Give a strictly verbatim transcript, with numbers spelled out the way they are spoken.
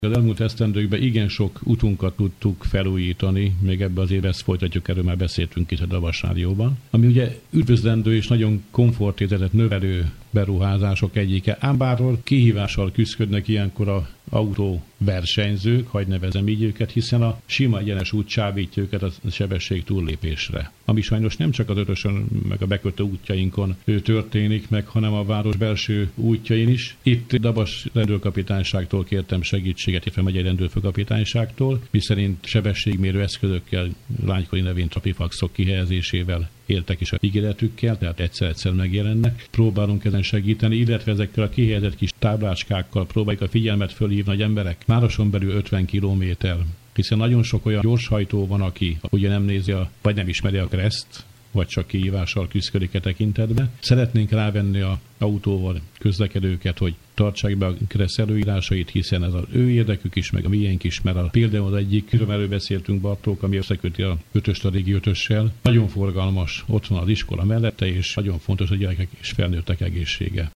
Az elmúlt esztendőkben igen sok utunkat tudtuk felújítani, még ebbe az évben ezt folytatjuk, erről már beszéltünk itt a Davas Rádióban, ami ugye üdvözlendő és nagyon komfortérzetet növelő beruházások egyike, ám bárról kihívással küzdködnek ilyenkor a autóversenyzők, hagy nevezem így őket, hiszen a sima egyenes út csábítja őket a sebesség túllépésre. Ami sajnos nem csak az ötösön, meg a bekötő útjainkon történik meg, hanem a város belső útjain is. Itt Dabas rendőrkapitányságtól kértem segítséget, illetve megyei rendőrfőkapitányságtól, miszerint sebességmérő eszközökkel, lánykori nevén trapifaxok kihelyezésével éltek is a ígéretükkel, tehát egyszer-egyszer megjelennek. Próbálunk ezen segíteni, illetve ezekkel a kihelyezett kis táblácskákkal próbáljuk a figyelmet fölhívni, hogy emberek városon belül ötven kilométer, hiszen nagyon sok olyan gyorshajtó van, aki ugye nem nézi, a, vagy nem ismeri a kreszt, vagy csak kihívással küzdik e tekintetbe. Szeretnénk rávenni a autóval közlekedőket, hogy tartsák be a kereszt előírásait, hiszen ez az ő érdekük is, meg a miénk is, mert a, például az egyik, amiről beszéltünk Bartók, ami összeköti a ötöst a régi ötössel, nagyon forgalmas, ott van az iskola mellette, és nagyon fontos a gyerekek és felnőttek egészsége.